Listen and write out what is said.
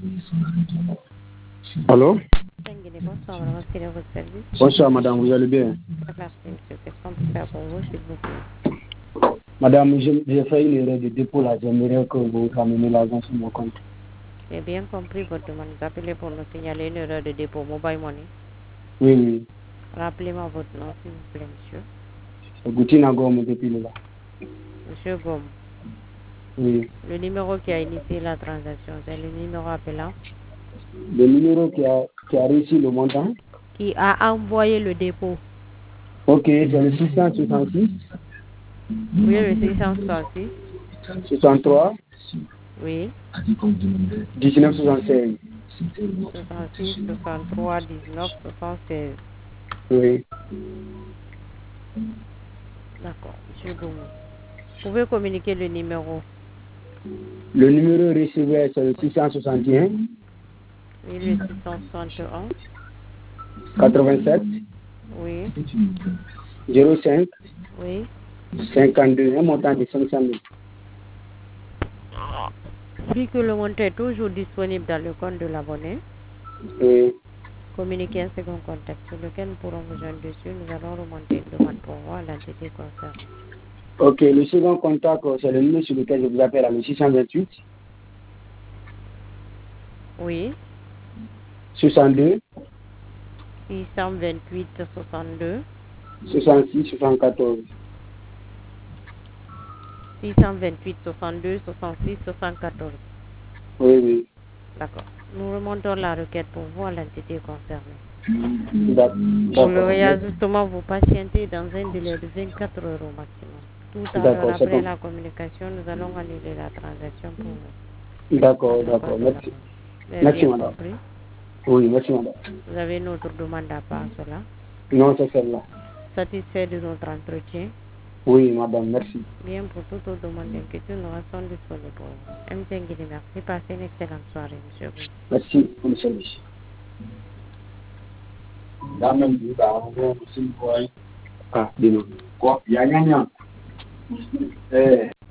Allô? Bonsoir, madame, quel est votre service? Bonsoir, madame, vous allez bien? Merci, monsieur. Qu'est-ce qu'on peut faire pour vous, s'il vous plaît? Madame, j'ai fait une erreur de dépôt là. J'aimerais que vous rameniez l'argent sur mon compte. J'ai bien compris votre demande. Vous appelez pour nous signaler une erreur de dépôt mobile money. Oui, oui. Rappelez-moi votre nom, s'il vous plaît, monsieur. Goutina Gomme depuis là. Monsieur Gomme. Oui. Le numéro qui a initié la transaction, c'est le numéro appelant. Le numéro qui a réussi le montant? Qui a envoyé le dépôt. Ok, c'est le 666. Oui, le 666. 63. Oui. 1976. 66, 63, 19, 76. Oui. D'accord, monsieur Gomme. Vous pouvez communiquer le numéro. Le numéro recevé, c'est le 661. Oui, le 661. 87. Oui. 05. Oui. 52. Un montant de 500 000. Vu que le montant est toujours disponible dans le compte de l'abonné, Oui. communiquez un second contact sur lequel nous pourrons vous joindre dessus. Nous allons remonter une demande pour voir l'entité concernée. Ok, le second contact, c'est le numéro sur lequel je vous appelle, le 628. Oui. 62. 628 62. 66, 74. 628 62 66 74. Oui, oui. D'accord. Nous remontons la requête pour voir l'entité concernée. Pour le D'accord. réajustement, vous patientez dans un délai de 24 heures au maximum. Tout à l'heure, D'accord, c'est après bon. la communication, nous allons annuler la transaction pour vous. D'accord, d'accord. Merci. Vous avez Merci, bien madame. compris? Oui, merci, madame. Vous avez une autre demande à part cela? Non, c'est celle-là. Satisfait de notre entretien? Oui, madame, merci. Bien, pour toute autre demande d'inquiétude, nous restons disponibles pour vous. M. Nguyen, merci. Passez une excellente soirée, monsieur. Merci, monsieur. Ah, dis-nous. Quoi? Il y a